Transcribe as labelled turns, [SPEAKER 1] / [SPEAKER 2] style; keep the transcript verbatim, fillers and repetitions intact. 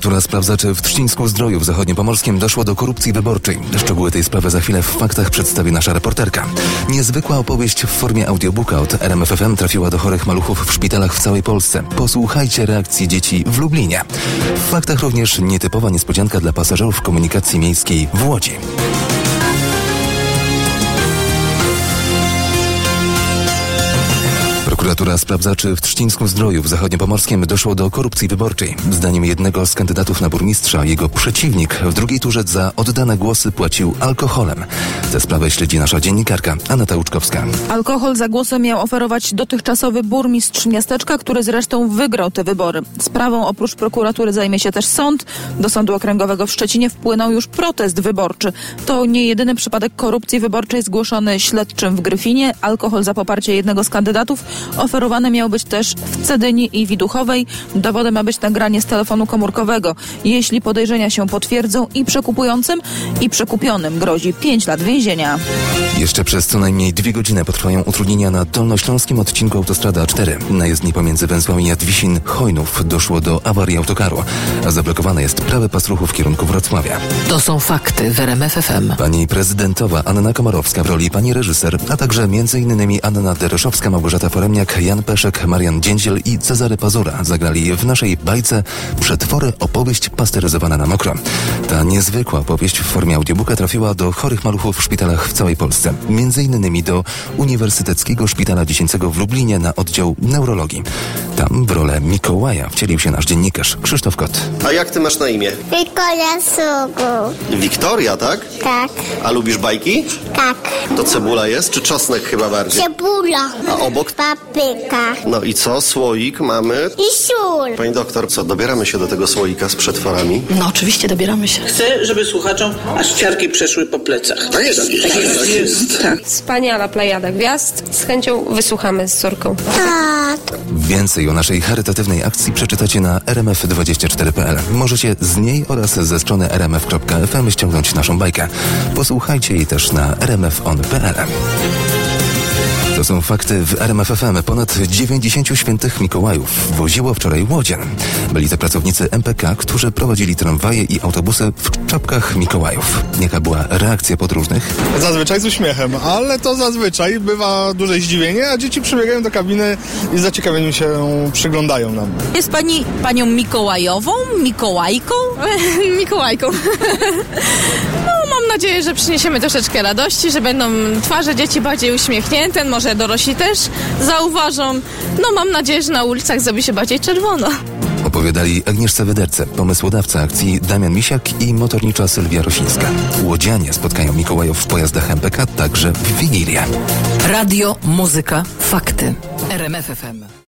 [SPEAKER 1] Prokuratura sprawdza, czy w Trzcińsku-Zdroju w Zachodniopomorskiem doszło do korupcji wyborczej. Szczegóły tej sprawy za chwilę w faktach przedstawi nasza reporterka. Niezwykła opowieść w formie audiobooka od R M F F M trafiła do chorych maluchów w szpitalach w całej Polsce. Posłuchajcie reakcji dzieci w Lublinie. W faktach również nietypowa niespodzianka dla pasażerów komunikacji miejskiej w Łodzi. Prokuratura sprawdza, czy w Trzcińsku-Zdroju w Zachodniopomorskiem doszło do korupcji wyborczej. Zdaniem jednego z kandydatów na burmistrza, jego przeciwnik w drugiej turze za oddane głosy płacił alkoholem. Tę sprawę śledzi nasza dziennikarka Aneta Łuczkowska.
[SPEAKER 2] Alkohol za głosem miał oferować dotychczasowy burmistrz miasteczka, który zresztą wygrał te wybory. Sprawą oprócz prokuratury zajmie się też sąd. Do Sądu Okręgowego w Szczecinie wpłynął już protest wyborczy. To nie jedyny przypadek korupcji wyborczej zgłoszony śledczym w Gryfinie. Alkohol za poparcie jednego z kandydatów oferowany miał być też w Cedyni i Widuchowej. Dowodem ma być nagranie z telefonu komórkowego. Jeśli podejrzenia się potwierdzą, i przekupującym, i przekupionym grozi pięć lat więzienia.
[SPEAKER 1] Jeszcze przez co najmniej dwie godziny potrwają utrudnienia na dolnośląskim odcinku autostrady A cztery. Na jezdni pomiędzy węzłami Jadwisin-Chojnów doszło do awarii autokaru, a zablokowany jest prawy pas ruchu w kierunku Wrocławia.
[SPEAKER 3] To są fakty w R M F F M.
[SPEAKER 1] Pani prezydentowa Anna Komorowska w roli pani reżyser, a także między innymi Anna Dereszowska, Małgorzata Foremniak, Jan Peszek, Marian Dziędziel i Cezary Pazura zagrali w naszej bajce Przetwory, opowieść pasteryzowana na mokro. Ta niezwykła opowieść w formie audiobooka trafiła do chorych maluchów w szpitalach w całej Polsce. Między innymi do Uniwersyteckiego Szpitala Dziecięcego w Lublinie na oddział neurologii. Tam w rolę Mikołaja wcielił się nasz dziennikarz Krzysztof Kot.
[SPEAKER 4] A jak ty masz na imię?
[SPEAKER 5] Wiktoria Sugu.
[SPEAKER 4] Wiktoria, tak?
[SPEAKER 5] Tak.
[SPEAKER 4] A lubisz bajki?
[SPEAKER 5] Tak.
[SPEAKER 4] To cebula jest, czy czosnek chyba bardziej?
[SPEAKER 5] Cebula.
[SPEAKER 4] A obok?
[SPEAKER 5] Papryka.
[SPEAKER 4] No i co? Słoik mamy?
[SPEAKER 5] I sól.
[SPEAKER 4] Pani doktor, co, dobieramy się do tego słoika z przetworami?
[SPEAKER 3] No oczywiście, dobieramy się.
[SPEAKER 6] Chcę, żeby słuchaczom aż ciarki przeszły po plecach.
[SPEAKER 4] Tak jest.
[SPEAKER 6] Tak jest. jest. Tak.
[SPEAKER 7] Wspaniała plejada gwiazd. Z chęcią wysłuchamy z córką.
[SPEAKER 5] Tak.
[SPEAKER 1] Więcej o naszej charytatywnej akcji przeczytacie na r m f dwadzieścia cztery kropka p l. Możecie z niej oraz ze strony r m f kropka f m ściągnąć naszą bajkę. Posłuchajcie jej też na r m f on kropka p l. To są fakty w R M F F M. Ponad dziewięćdziesięciu świętych Mikołajów woziło wczoraj łodzian. Byli to pracownicy M P K, którzy prowadzili tramwaje i autobusy w czapkach Mikołajów. Jaka była reakcja podróżnych?
[SPEAKER 8] Zazwyczaj z uśmiechem, ale to zazwyczaj bywa duże zdziwienie, a dzieci przybiegają do kabiny i z zaciekawieniem się przyglądają nam.
[SPEAKER 9] Jest pani panią Mikołajową? Mikołajką?
[SPEAKER 7] Mikołajką. No, mam nadzieję, że przyniesiemy troszeczkę radości, że będą twarze dzieci bardziej uśmiechnięte, może dorośli też zauważą. No, mam nadzieję, że na ulicach zrobi się bardziej czerwono.
[SPEAKER 1] Opowiadali Agnieszce Wyderce, pomysłodawca akcji Damian Misiak i motornicza Sylwia Rosińska. Łodzianie spotkają Mikołajów w pojazdach M P K także w Wigilię.
[SPEAKER 3] Radio, muzyka, fakty. R M F F M.